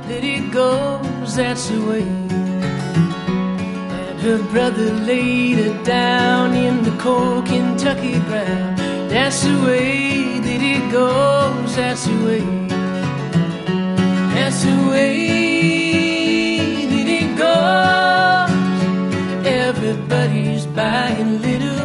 that it goes, that's the way. And her brother laid her down in the cold Kentucky ground. That's the way that it goes, that's the way. That's the way that it goes. Everybody's buying little